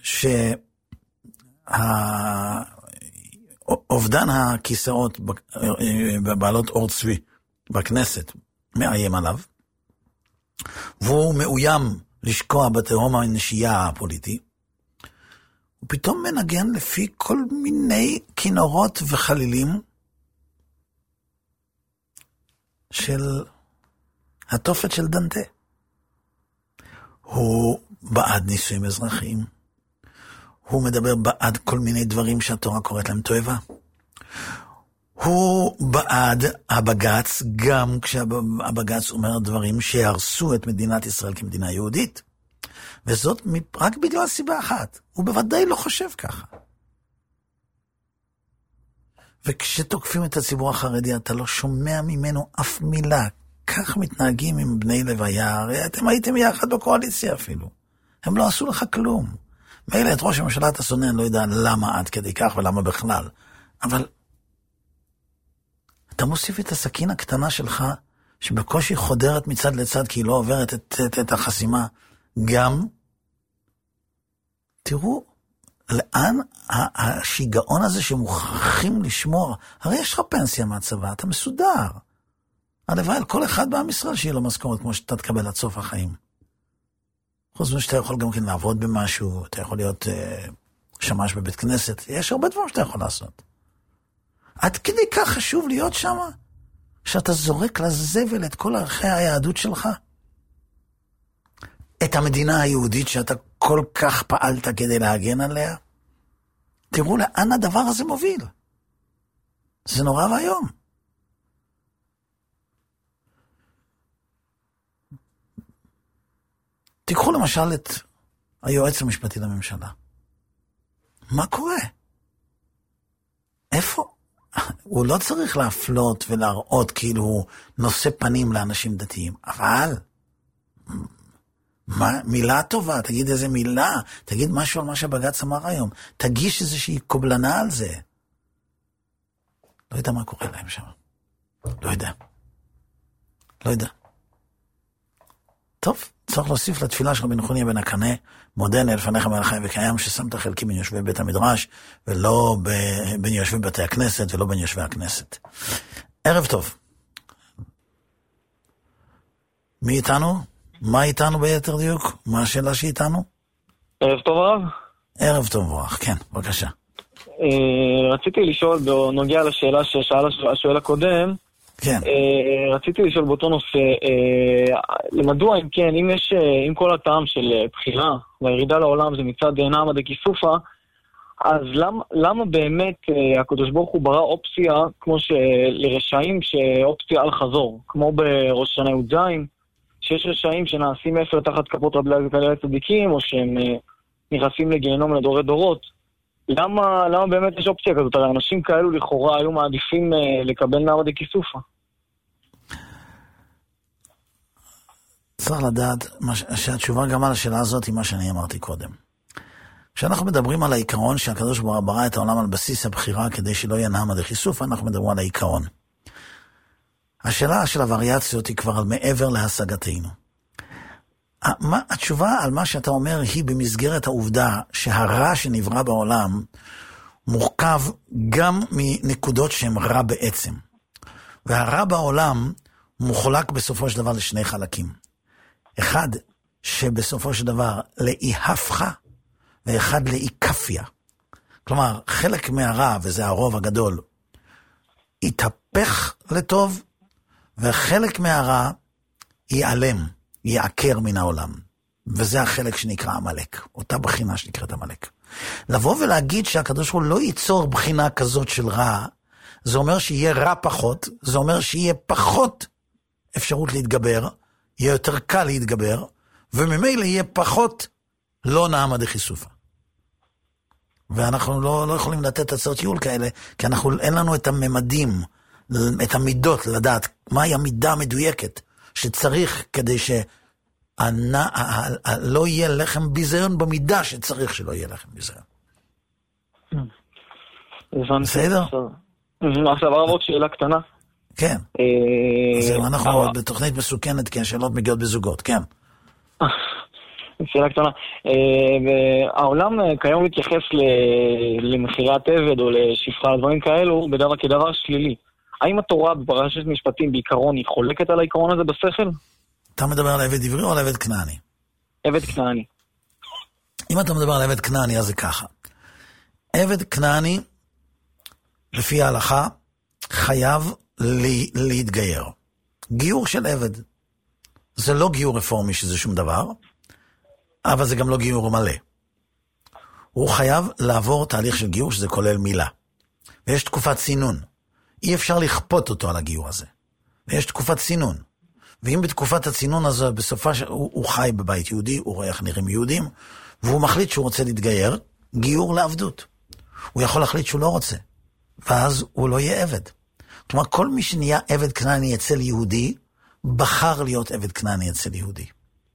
שהאובדן הכיסאות בבעלות אור צבי בכנסת מאיים עליו, והוא מאוים לשקוע בתהום הנשייה הפוליטי, הוא פתאום מנגן לפי כל מיני כינורות וחלילים של התופת של דנטה. הוא בעד נישואים אזרחיים. הוא מדבר בעד כל מיני דברים שהתורה קוראת להם תועבה. הוא בעד הבג"ץ, גם כשהבג"ץ אומר דברים שיהרסו את מדינת ישראל כמדינה יהודית. וזאת רק בגלל סיבה אחת. הוא בוודאי לא חושב ככה. וכשתוקפים את הציבור החרדי, אתה לא שומע ממנו אף מילה. כך מתנהגים עם בני לוויה. הרי אתם הייתם יחד בקואליציה אפילו. הם לא עשו לך כלום. מילא את ראש הממשלה אתה שונא, אני לא יודע למה עד כדי כך ולמה בכלל. אבל אתה מוסיף את הסכין הקטנה שלך, שבקושי חודרת מצד לצד, כי היא לא עוברת את, את, את החסימה. גם, תראו לאן השיגעון הזה שמוכרחים לשמור? הרי יש לך פנסיה מהצבא, אתה מסודר. הלוואי על כל אחד בעם ישראל שיהיה לו משכורת כמו שאתה תקבל עד סוף החיים. חוץ מזה שאתה יכול גם כן לעבוד במשהו, אתה יכול להיות uh, שמש בבית כנסת, יש הרבה דברים שאתה יכול לעשות. עד כדי כך חשוב להיות שם, שאתה זורק לזבל את כל ערכי היהדות שלך? את המדינה היהודית שאתה כל כך פעלת כדי להגן עליה? תראו לאן הדבר הזה מוביל. זה נורא והיום. תיקחו למשל את היועץ המשפטי לממשלה. מה קורה? איפה? הוא לא צריך להפלות ולהראות כאילו הוא נושא פנים לאנשים דתיים, אבל מה, מילה טובה, תגיד איזה מילה, תגיד משהו על מה שבג"ץ אמר היום, תגיש איזושהי קובלנה על זה. לא יודע מה קורה להם שם. לא יודע. לא יודע. טוב, צריך להוסיף לתפילה של רבי נחוניה בן הקנה, מודן לפניך מלך חי וקיים, ששמת חלקים בין יושבי בית המדרש, ולא ב- בין יושבי בתי הכנסת, ולא בין יושבי הכנסת. ערב טוב. מי איתנו? מה איתנו ביתר דיוק? מה השאלה שאיתנו? ערב טוב הרב. ערב טוב ברוך, כן, בבקשה. רציתי לשאול, בנוגע לשאלה ששאל השואל הקודם, כן. רציתי לשאול באותו נושא, למדוע אם כן, אם יש, אם כל הטעם של בחירה והירידה לעולם זה מצד נעמא דכיסופא, אז למה, למה באמת הקדוש ברוך הוא ברא אופציה כמו שלרשעים שאופציה על חזור, כמו בראש השנה י"ז, שיש רשעים שנעשים אפר תחת כפות רגלי הצדיקים, או שהם נכנסים לגיהנום לדורי דורות. למה, למה באמת יש אופציה כזאת? הרי אנשים כאלו לכאורה היו מעדיפים לקבל נעמא דכיסופא. צריך לדעת שהתשובה גם על השאלה הזאת היא מה שאני אמרתי קודם. כשאנחנו מדברים על העיקרון שהקדוש ברוך הוא ברא את העולם על בסיס הבחירה כדי שלא יהיה נעמא דכיסופא, אנחנו מדברים על העיקרון. השאלה של הווריאציות היא כבר על מעבר להשגתנו. התשובה על מה שאתה אומר היא במסגרת העובדה שהרע שנברא בעולם מורכב גם מנקודות שהן רע בעצם. והרע בעולם מוחלק בסופו של דבר לשני חלקים. אחד שבסופו של דבר לאי הפכה, ואחד לאי כפיה. כלומר, חלק מהרע, וזה הרוב הגדול, יתהפך לטוב, וחלק מהרע ייעלם, ייעקר מן העולם. וזה החלק שנקרא עמלק, אותה בחינה שנקראת עמלק. לבוא ולהגיד שהקדוש ברוך הוא לא ייצור בחינה כזאת של רע, זה אומר שיהיה רע פחות, זה אומר שיהיה פחות אפשרות להתגבר, יהיה יותר קל להתגבר, וממילא יהיה פחות לא נעמא דכיסופא. ואנחנו לא, לא יכולים לתת הצעות ייעול כאלה, כי אנחנו, אין לנו את הממדים, את המידות, לדעת מהי המידה המדויקת שצריך כדי שלא יהיה לחם ביזיון במידה שצריך שלא יהיה לחם ביזיון. בסדר? עכשיו הרב עוד שאלה קטנה. כן. זהו, אנחנו בתוכנית מסוכנת, כי השאלות מגיעות בזוגות, כן. שאלה קטנה. העולם כיום מתייחס למחירת עבד או לשפחה, דברים כאלו, בדבר כדבר שלילי. האם התורה בפרשת משפטים בעיקרון היא חולקת על העיקרון הזה בשכל? אתה מדבר על עבד עברי או על עבד כנעני? עבד כנעני. אם אתה מדבר על עבד כנעני, אז זה ככה. עבד כנעני, לפי ההלכה, חייב לי, להתגייר. גיור של עבד. זה לא גיור רפורמי שזה שום דבר, אבל זה גם לא גיור מלא. הוא חייב לעבור תהליך של גיור שזה כולל מילה. ויש תקופת סינון. אי אפשר לכפות אותו על הגיור הזה. ויש תקופת סינון. ואם בתקופת הצינון הזו, בסופה ש... הוא, הוא חי בבית יהודי, הוא רואה איך נראים יהודים, והוא מחליט שהוא רוצה להתגייר, גיור לעבדות. הוא יכול להחליט שהוא לא רוצה. ואז הוא לא יהיה עבד. כלומר, כל מי שנהיה עבד כנעני אצל יהודי, בחר להיות עבד כנעני אצל יהודי.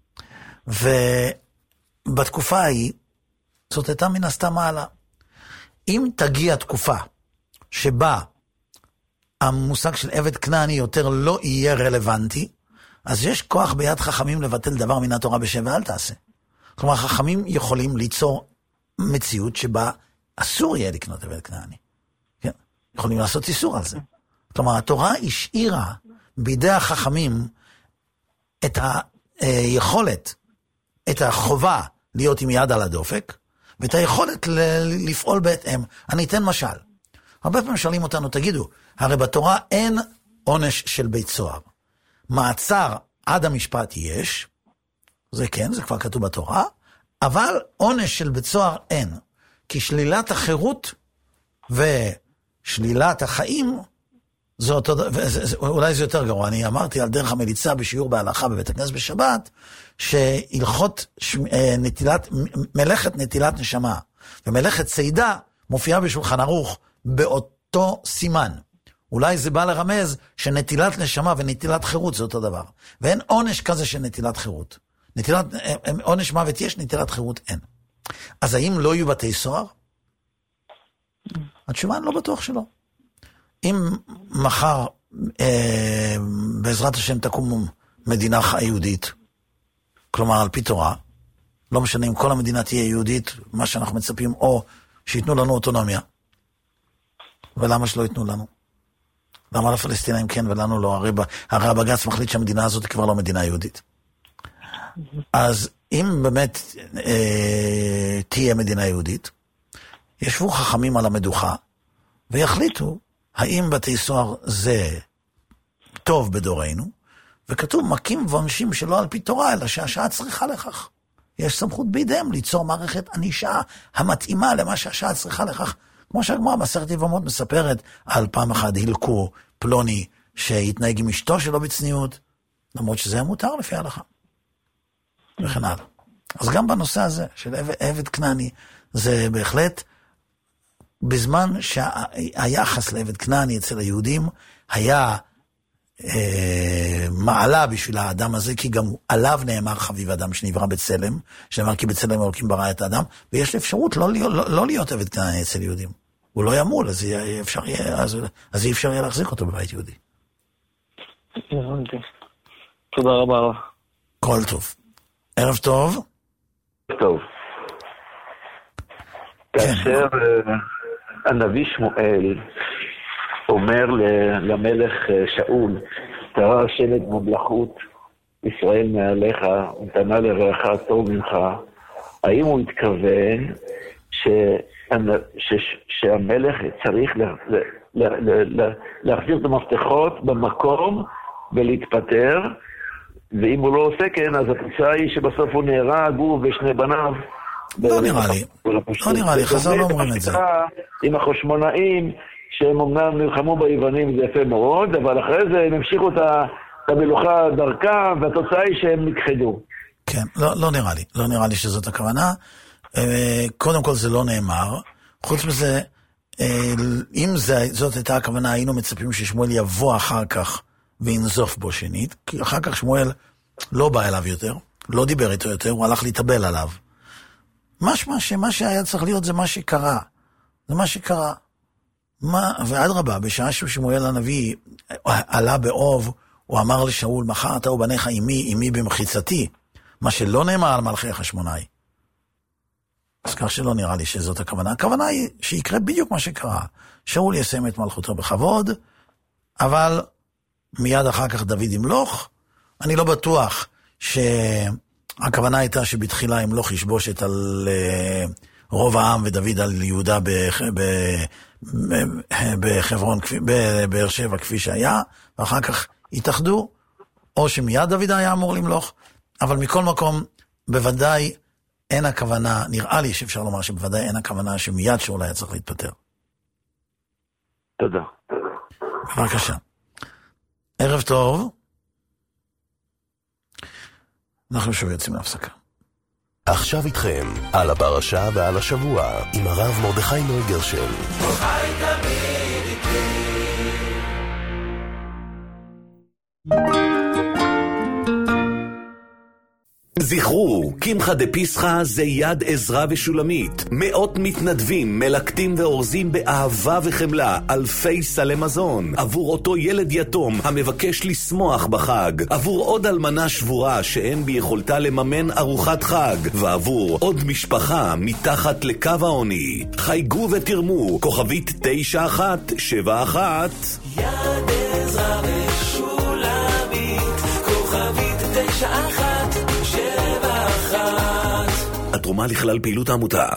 ובתקופה ההיא, זאת הייתה מן הסתם מעלה. אם תגיע תקופה שבה המושג של עבד כנעני יותר לא יהיה רלוונטי, אז יש כוח ביד חכמים לבטל דבר מן התורה בשב ואל תעשה. כלומר, חכמים יכולים ליצור מציאות שבה אסור יהיה לקנות עבד כנעני. כן? יכולים לעשות איסור על זה. כלומר, התורה השאירה בידי החכמים את היכולת, את החובה להיות עם יד על הדופק, ואת היכולת ל- לפעול בהתאם. אני אתן משל. הרבה פעמים שואלים אותנו, תגידו, הרי בתורה אין עונש של בית סוהר. מעצר עד המשפט יש, זה כן, זה כבר כתוב בתורה, אבל עונש של בית סוהר אין. כי שלילת החירות ושלילת החיים, זה אותו, זה, זה, אולי זה יותר גרוע. אני אמרתי על דרך המליצה בשיעור בהלכה בבית הכנסת בשבת, שהלכות נטילת, מלאכת נטילת נשמה ומלאכת צידה מופיעה בשולחן ערוך באותו סימן. אולי זה בא לרמז שנטילת נשמה ונטילת חירות זה אותו דבר. ואין עונש כזה של נטילת חירות. נטילת, עונש מוות יש, נטילת חירות אין. אז האם לא יהיו בתי סוהר? התשובה אני לא בטוח שלא. אם מחר אה, בעזרת השם תקום מדינה יהודית, כלומר על פי תורה, לא משנה אם כל המדינה תהיה יהודית, מה שאנחנו מצפים, או שיתנו לנו אוטונומיה. ולמה שלא ייתנו לנו? למה לפלסטינאים כן ולנו לא? הרי, הרי הבג"ץ מחליט שהמדינה הזאת כבר לא מדינה יהודית. אז אם באמת אה, תהיה מדינה יהודית, ישבו חכמים על המדוכה, ויחליטו האם בתי סוהר זה טוב בדורנו, וכתוב מכים ועונשים שלא על פי תורה, אלא שהשעה צריכה לכך. יש סמכות בידיהם ליצור מערכת ענישה המתאימה למה שהשעה צריכה לכך. כמו שהגמרא מסכת יבמות מספרת על פעם אחת הילקו פלוני שהתנהג עם אשתו שלו בצניעות, למרות שזה היה מותר לפי ההלכה. וכן הלאה. אז גם בנושא הזה של עבד, עבד כנעני, זה בהחלט בזמן שהיחס לעבד כנעני אצל היהודים היה אה, מעלה בשביל האדם הזה, כי גם עליו נאמר חביב אדם שנברא בצלם, שנאמר כי בצלם אלוקים ברא את האדם, ויש לי אפשרות לא, לא, לא, לא להיות עבד כנעני אצל יהודים. הוא לא ימול, אז אי אפשר יהיה, אז, אז אי אפשר יהיה להחזיק אותו בבית יהודי. תודה רבה. כל טוב. ערב טוב. טוב. כאשר הנביא שמואל אומר למלך שאול, תרא השם את ממלכות ישראל מעליך, ונתנה לרעך טוב ממך, האם הוא התכוון שהמלך צריך להחזיר את המפתחות במקום ולהתפטר, ואם הוא לא עושה כן, אז התוצאה היא שבסוף הוא נהרג, הוא ושני בניו. לא נראה לי, לא נראה לי, חז"ל לא אומרים את זה. עם החשמונאים, שהם אמנם נלחמו ביוונים, זה יפה מאוד, אבל אחרי זה הם המשיכו את המלוכה דרכם, והתוצאה היא שהם נכחדו. כן, לא, לא נראה לי, לא נראה לי שזאת הכוונה. קודם כל זה לא נאמר. חוץ מזה, אם זאת הייתה הכוונה, היינו מצפים ששמואל יבוא אחר כך וינזוף בו שנית, כי אחר כך שמואל לא בא אליו יותר, לא דיבר איתו יותר, הוא הלך להתאבל עליו. משמע שמה שהיה צריך להיות זה מה שקרה. זה מה שקרה. מה, ועד רבה, בשעה ששמואל הנביא עלה באוב, הוא אמר לשאול, מחר אתה ובניך עמי, עמי במחיצתי, מה שלא נאמר על מלכי חשמונאי. אז כך שלא נראה לי שזאת הכוונה. הכוונה היא שיקרה בדיוק מה שקרה. שאול יסיים את מלכותו בכבוד, אבל מיד אחר כך דוד ימלוך. אני לא בטוח שהכוונה הייתה שבתחילה ימלוך ישבושת על רוב העם ודוד על יהודה בחברון, בבאר שבע כפי שהיה, ואחר כך התאחדו, או שמיד דוד היה אמור למלוך, אבל מכל מקום בוודאי אין הכוונה, נראה לי שאפשר לומר שבוודאי אין הכוונה שמיד שאול היה צריך להתפטר. תודה. בבקשה. ערב טוב. אנחנו שוב יוצאים להפסקה. עכשיו איתכם, על הפרשה ועל השבוע, עם הרב מרדכי נויגרשל. חי תמיד איתי. זכרו, קמחא דפסחא זה יד עזרא ושולמית. מאות מתנדבים, מלקטים ואורזים באהבה וחמלה אלפי סלי מזון עבור אותו ילד יתום המבקש לשמוח בחג, עבור עוד אלמנה שבורה שאין ביכולתה לממן ארוחת חג, ועבור עוד משפחה מתחת לקו העוני. חייגו ותרמו, כוכבית תשע אחת שבע אחת. יד עזרא ושולמית, כוכבית תשע אחת שבע אחת. התרומה לכלל פעילות העמותה.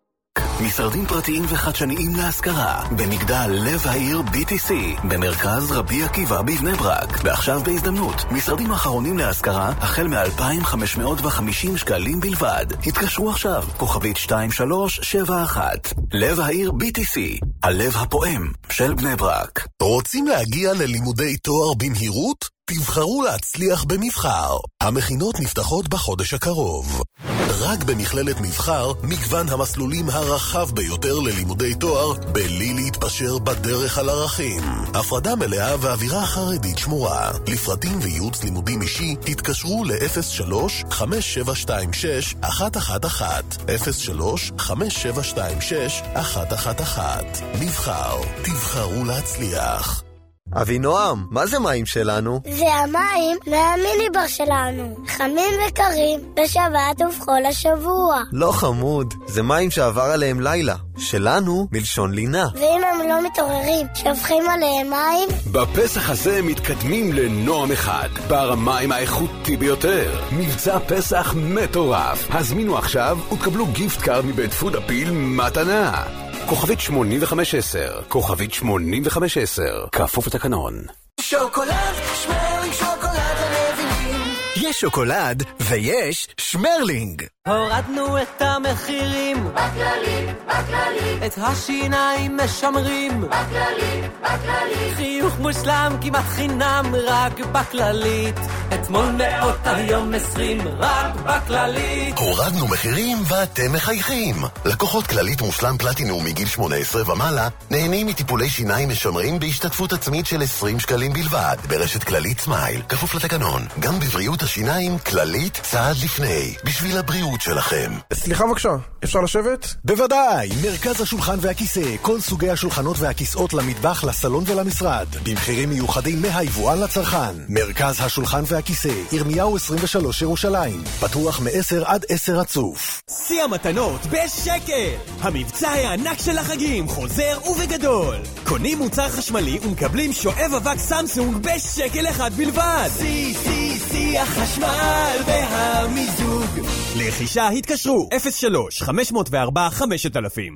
משרדים פרטיים וחדשניים להשכרה במגדל לב העיר בי טי סי במרכז רבי עקיבא בבני ברק. ועכשיו בהזדמנות, משרדים האחרונים להשכרה החל מ-אלפיים וחמש מאות וחמישים שקלים בלבד. התקשרו עכשיו, כוכבית שתיים שלוש שבע אחת. לב העיר בי טי סי, הלב הפועם של בני ברק. רוצים להגיע ללימודי תואר במהירות? תבחרו להצליח במבחר. המכינות נפתחות בחודש הקרוב. רק במכללת מבחר, מגוון המסלולים הרחב ביותר ללימודי תואר, בלי להתפשר בדרך על ערכים. הפרדה מלאה ואווירה חרדית שמורה. לפרטים וייעוץ לימודים אישי, תתקשרו ל-אפס שלוש חמש שבע שתיים שש אחת אחת אחת. אפס שלוש חמש שבע שתיים שש אחת אחת אחת. מבחר, תבחרו להצליח. אבינועם, מה זה מים שלנו? זה המים מהמיניבר שלנו. חמים וקרים בשבת ובכל השבוע. לא חמוד, זה מים שעבר עליהם לילה. שלנו מלשון לינה. ואם הם לא מתעוררים, שופכים עליהם מים? בפסח הזה מתקדמים לנועם אחד, בר המים האיכותי ביותר. מבצע פסח מטורף. הזמינו עכשיו ותקבלו גיפט קארד מבית פוד אפיל מתנה. כוכבית שמונים וחמש עשר, כוכבית שמונים וחמש עשר, כפוף לתקנון. שוקולד, שמרלינג שוקולד למבינים. יש שוקולד ויש שמרלינג. הורדנו את המחירים בכללי, בכללי. את השיניים משמרים בכללי, בכללי. חיוך מושלם כמעט חינם רק בכללית. אתמול מאות היום עשרים רק בכללי. הורדנו מחירים ואתם מחייכים. לקוחות כללית מושלם פלטינום מגיל שמונה עשרה ומעלה נהנים מטיפולי שיניים משמרים בהשתתפות עצמית של עשרים שקלים בלבד ברשת כללית סמייל, כפוף לתקנון. גם בבריאות השיניים כללית צעד לפני, בשביל הבריאות שלכם. סליחה בבקשה, אפשר לשבת? בוודאי, מרכז השולחן והכיסא, כל סוגי השולחנות והכיסאות למטבח, לסלון ולמשרד, במחירים מיוחדים מהיבואן לצרכן. מרכז השולחן והכיסא, ירמיהו עשרים ושלוש ירושלים, פתוח מ-עשר עד עשר רצוף. שיא המתנות בשקל! המבצע הענק של החגים חוזר ובגדול. קונים מוצר חשמלי ומקבלים שואב אבק סמסונג בשקל אחד בלבד. שיא, שיא, שיא החשמל והמיזוג. לרכישה התקשרו אפס שלוש חמש אפס ארבע חמשת אלפים.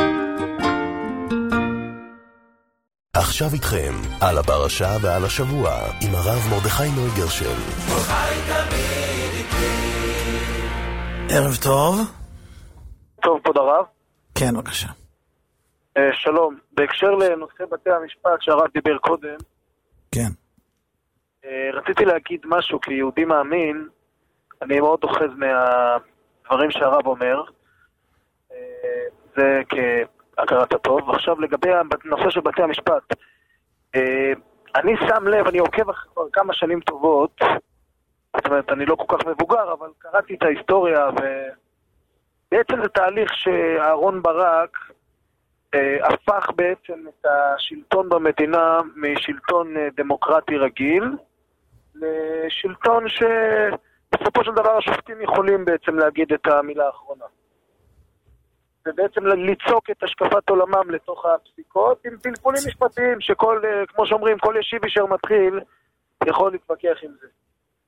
עכשיו איתכם על הפרשה ועל השבוע עם הרב מרדכי נוי גרשל. ערב טוב. טוב, כבוד הרב. כן, בבקשה. Uh, שלום. בהקשר לנושא בתי המשפט שהרב דיבר קודם, כן. Uh, רציתי להגיד משהו כיהודי מאמין. אני מאוד אוחז מהדברים שהרב אומר. Uh, זה כהכרת הטוב. עכשיו לגבי הנושא של בתי המשפט. Uh, אני שם לב, אני עוקב כבר כמה שנים טובות. זאת אומרת, אני לא כל כך מבוגר, אבל קראתי את ההיסטוריה, ובעצם זה תהליך שאהרון ברק אה, הפך בעצם את השלטון במדינה משלטון אה, דמוקרטי רגיל, לשלטון שבסופו של דבר השופטים יכולים בעצם להגיד את המילה האחרונה. ובעצם ליצוק את השקפת עולמם לתוך הפסיקות, עם פלפולים משפטיים, שכל, אה, כמו שאומרים, כל ישיב אשר מתחיל יכול להתווכח עם זה.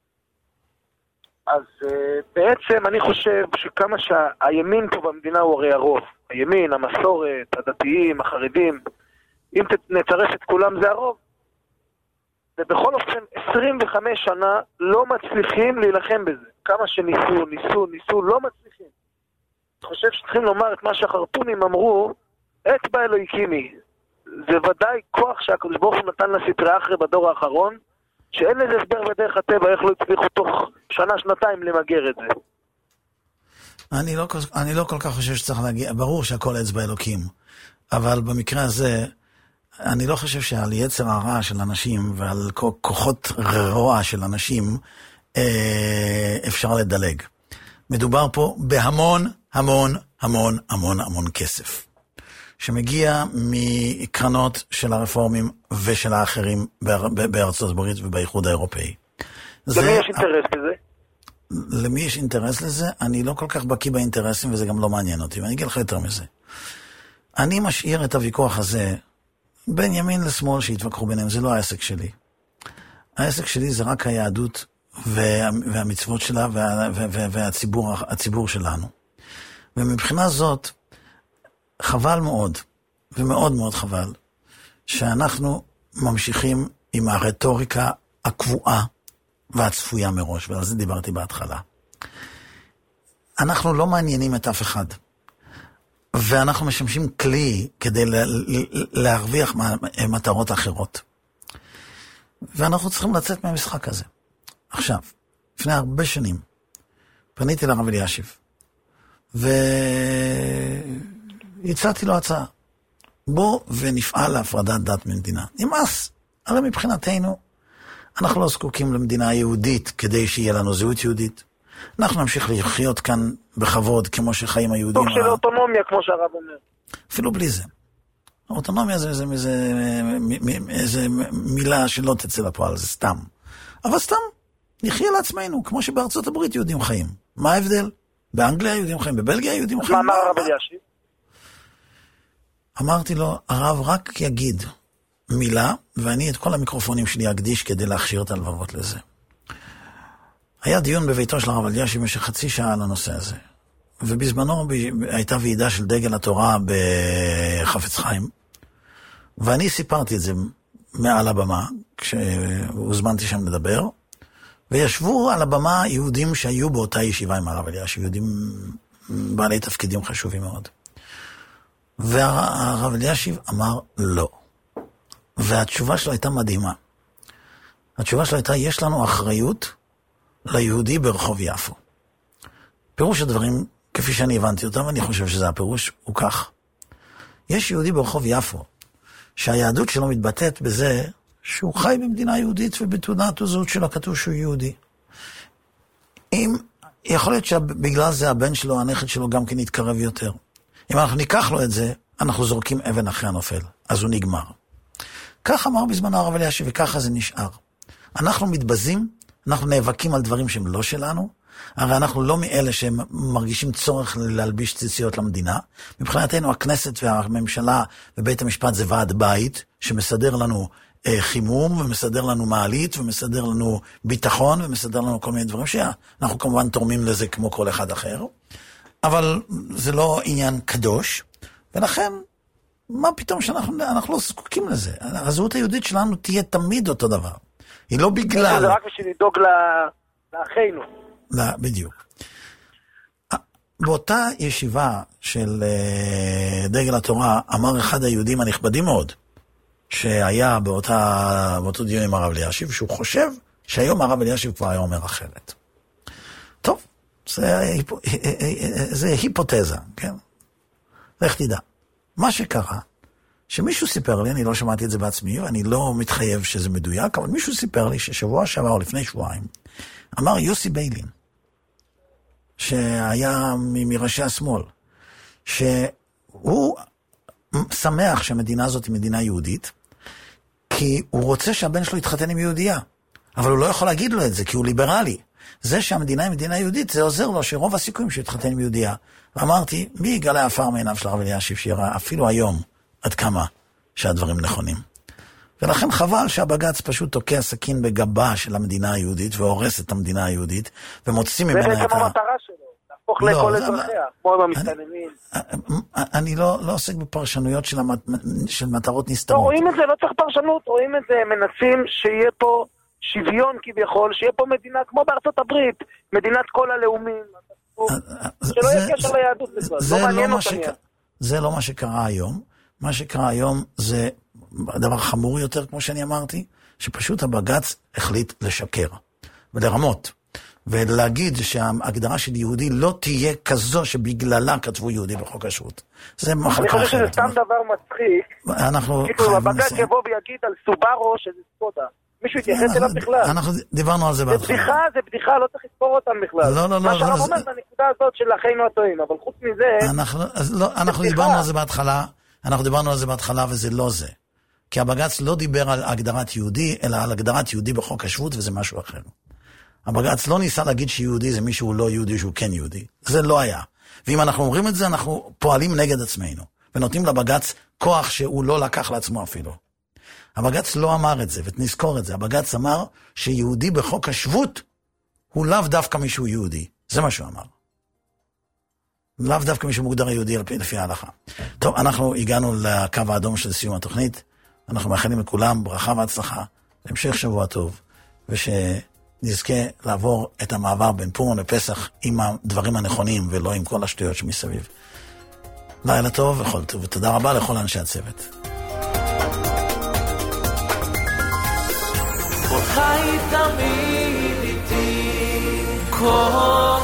אז uh, בעצם אני חושב שכמה שהימין פה במדינה הוא הרי הרוב. הימין, המסורת, הדתיים, החרדים, אם נצרף את כולם זה הרוב. ובכל אופן עשרים וחמש שנה לא מצליחים להילחם בזה. כמה שניסו, ניסו, ניסו, לא מצליחים. אני חושב שצריכים לומר את מה שהחרטונים אמרו, את באלוהי קימי. זה ודאי כוח שהקדוש ברוך הוא נתן לסטרא אחרא בדור האחרון, שאין לזה הסבר בדרך הטבע איך לא הצליחו תוך שנה, שנתיים למגר את זה. אני לא, אני לא כל כך חושב שצריך להגיע, ברור שהכל אצבע אלוקים, אבל במקרה הזה, אני לא חושב שעל יצר הרע של אנשים ועל כוחות רוע של אנשים אה, אפשר לדלג. מדובר פה בהמון, המון, המון, המון, המון כסף, שמגיע מקרנות של הרפורמים ושל האחרים בארצות הברית ובאיחוד האירופאי. למי יש אינטרס בזה? למי יש אינטרס לזה? אני לא כל כך בקיא באינטרסים, וזה גם לא מעניין אותי, ואני אגיד לך יותר מזה. אני משאיר את הוויכוח הזה בין ימין לשמאל שהתווכחו ביניהם, זה לא העסק שלי. העסק שלי זה רק היהדות וה, והמצוות שלה וה, וה, וה, והציבור הציבור שלנו. ומבחינה זאת, חבל מאוד, ומאוד מאוד חבל, שאנחנו ממשיכים עם הרטוריקה הקבועה והצפויה מראש, ועל זה דיברתי בהתחלה. אנחנו לא מעניינים את אף אחד. ואנחנו משמשים כלי כדי להרוויח מטרות אחרות. ואנחנו צריכים לצאת מהמשחק הזה. עכשיו, לפני הרבה שנים, פניתי לרב אלישיב, והצעתי לו הצעה. בוא ונפעל להפרדת דת ממדינה. נמאס. הרי מבחינתנו, אנחנו לא זקוקים למדינה יהודית כדי שיהיה לנו זהות יהודית. אנחנו נמשיך לחיות כאן בכבוד, כמו שחיים היהודים. סוג של אוטונומיה, כמו שהרב אומר. אפילו בלי זה. האוטונומיה זה, זה, זה, זה, זה מילה שלא תצא לפועל, זה סתם. אבל סתם, נחיה לעצמנו, כמו שבארצות הברית יהודים חיים. מה ההבדל? באנגליה יהודים חיים, בבלגיה יהודים חיים. מה אמר הרב אלישיב? אמרתי לו, הרב רק יגיד מילה, ואני את כל המיקרופונים שלי אקדיש כדי להכשיר את הלבבות לזה. היה דיון בביתו של הרב אלישיב במשך חצי שעה על הנושא הזה. ובזמנו הייתה ועידה של דגל התורה בחפץ חיים, ואני סיפרתי את זה מעל הבמה, כשהוזמנתי שם לדבר, וישבו על הבמה יהודים שהיו באותה ישיבה עם הרב אלישיב, יהודים בעלי תפקידים חשובים מאוד. והרב אלישיב אמר לא. והתשובה שלו הייתה מדהימה. התשובה שלו הייתה, יש לנו אחריות ליהודי ברחוב יפו. פירוש הדברים, כפי שאני הבנתי אותם, ואני חושב שזה הפירוש, הוא כך. יש יהודי ברחוב יפו, שהיהדות שלו מתבטאת בזה שהוא חי במדינה יהודית, ובתעודת הזהות שלו כתוב שהוא יהודי. אם, יכול להיות שבגלל זה הבן שלו, הנכד שלו גם כן יתקרב יותר. אם אנחנו ניקח לו את זה, אנחנו זורקים אבן אחרי הנופל. אז הוא נגמר. כך אמר בזמן הרב אלישיב, וככה זה נשאר. אנחנו מתבזים, אנחנו נאבקים על דברים שהם לא שלנו, הרי אנחנו לא מאלה שהם מרגישים צורך להלביש ציציות למדינה. מבחינתנו הכנסת והממשלה ובית המשפט זה ועד בית, שמסדר לנו אה, חימום, ומסדר לנו מעלית, ומסדר לנו ביטחון, ומסדר לנו כל מיני דברים שאנחנו כמובן תורמים לזה כמו כל אחד אחר. אבל זה לא עניין קדוש, ולכן, מה פתאום שאנחנו אנחנו לא זקוקים לזה? הזהות היהודית שלנו תהיה תמיד אותו דבר. היא לא בגלל... זה רק בשביל לדאוג לאחינו. לא, בדיוק. באותה ישיבה של דגל התורה, אמר אחד היהודים הנכבדים מאוד, שהיה באותה, באותו דיון עם הרב אלישיב, שהוא חושב שהיום הרב אלישיב כבר היה אומר אחרת. טוב, זה, היפ... זה היפותזה, כן? לך תדע. מה שקרה, שמישהו סיפר לי, אני לא שמעתי את זה בעצמי, ואני לא מתחייב שזה מדויק, אבל מישהו סיפר לי ששבוע שעבר או לפני שבועיים, אמר יוסי ביילין, שהיה מראשי השמאל, שהוא שמח שהמדינה הזאת היא מדינה יהודית, כי הוא רוצה שהבן שלו יתחתן עם יהודייה, אבל הוא לא יכול להגיד לו את זה, כי הוא ליברלי. זה שהמדינה היא מדינה יהודית, זה עוזר לו שרוב הסיכויים שיתחתן עם יהודייה. ואמרתי, מי יגלה עפר מעיניו של הרב אלישיב, שיראה אפילו היום עד כמה שהדברים נכונים. ולכן חבל שהבג"ץ פשוט תוקע סכין בגבה של המדינה היהודית, והורס את המדינה היהודית, ומוציא ממנה את ה... זה בעצם המטרה שלו, להפוך לכל אזרחיה, כמו עם המסתננים. אני לא עוסק בפרשנויות של מטרות נסתרות. רואים את זה, לא צריך פרשנות, רואים את זה, מנסים שיהיה פה שוויון כביכול, שיהיה פה מדינה כמו בארצות הברית, מדינת כל הלאומים, שלא יהיה קשר ליהדות בכלל, לא מעניין אותם. זה לא מה שקרה היום. מה שקרה היום זה דבר חמור יותר, כמו שאני אמרתי, שפשוט הבג"ץ החליט לשקר ולרמות, ולהגיד שההגדרה של יהודי לא תהיה כזו שבגללה כתבו יהודי בחוק השבות. זה מחלקה אחרת. אני חושב שזה סתם דבר מצחיק. אנחנו כאילו הבג"ץ יבוא ויגיד על סובארו שזה סקודה. מישהו התייחס אליו בכלל. אנחנו דיברנו על זה בהתחלה. זה בדיחה, זה בדיחה, לא צריך לספור אותם בכלל. לא, לא, לא. מה שהרב אומר בנקודה הזאת של אחינו הטועים, אבל חוץ מזה... אנחנו דיברנו על זה בהתחלה, אנחנו דיברנו על זה בהתחלה וזה לא זה. כי הבג"ץ לא דיבר על הגדרת יהודי, אלא על הגדרת יהודי בחוק השבות, וזה משהו אחר. הבג"ץ לא ניסה להגיד שיהודי זה מישהו לא יהודי, שהוא כן יהודי. זה לא היה. ואם אנחנו אומרים את זה, אנחנו פועלים נגד עצמנו. ונותנים לבג"ץ כוח שהוא לא לקח לעצמו אפילו. הבג"ץ לא אמר את זה, ונזכור את זה. הבג"ץ אמר שיהודי בחוק השבות הוא לאו דווקא מישהו יהודי. זה מה שהוא אמר. לאו דווקא מישהו מוגדר יהודי לפי ההלכה. טוב, אנחנו הגענו לקו האדום של סיום התוכנית. אנחנו מאחלים לכולם ברכה והצלחה, להמשך שבוע טוב, ושנזכה לעבור את המעבר בין פורים לפסח עם הדברים הנכונים, ולא עם כל השטויות שמסביב. לילה טוב וכל טוב, ותודה רבה לכל אנשי הצוות. חי תמיד איתי כל